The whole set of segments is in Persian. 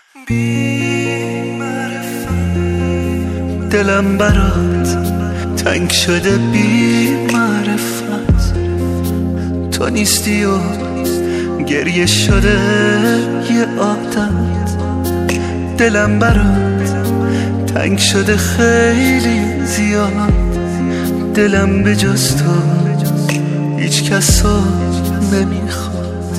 دلم برات تنگ شده بی معرفت، تو نیستی و گریه شده یه عادت. دلم برات تنگ شده خیلی زیاد، دلم به جز تو هیچ کس رو نمیخواد.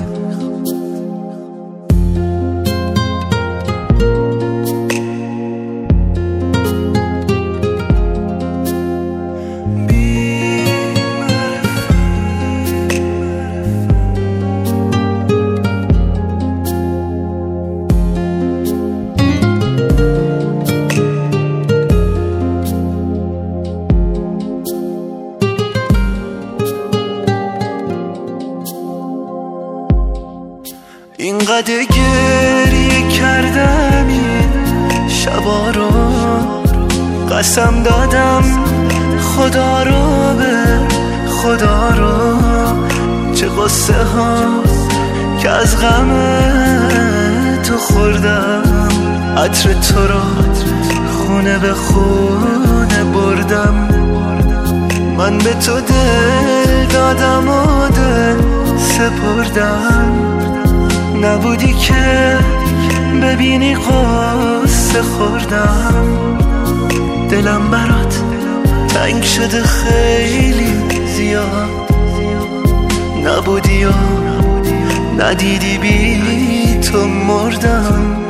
اینقدر گریه کردم این شبا رو، قسم دادم خدا رو به خدا رو. چه قصه ها که از غم تو خوردم، عطر تو رو خونه به خونه بردم. من به تو دل دادم و دل سپردم، نبودی که ببینی قصه خوردم. دلم برات تنگ شده خیلی زیاد، نبودی و ندیدی بی تو مردم.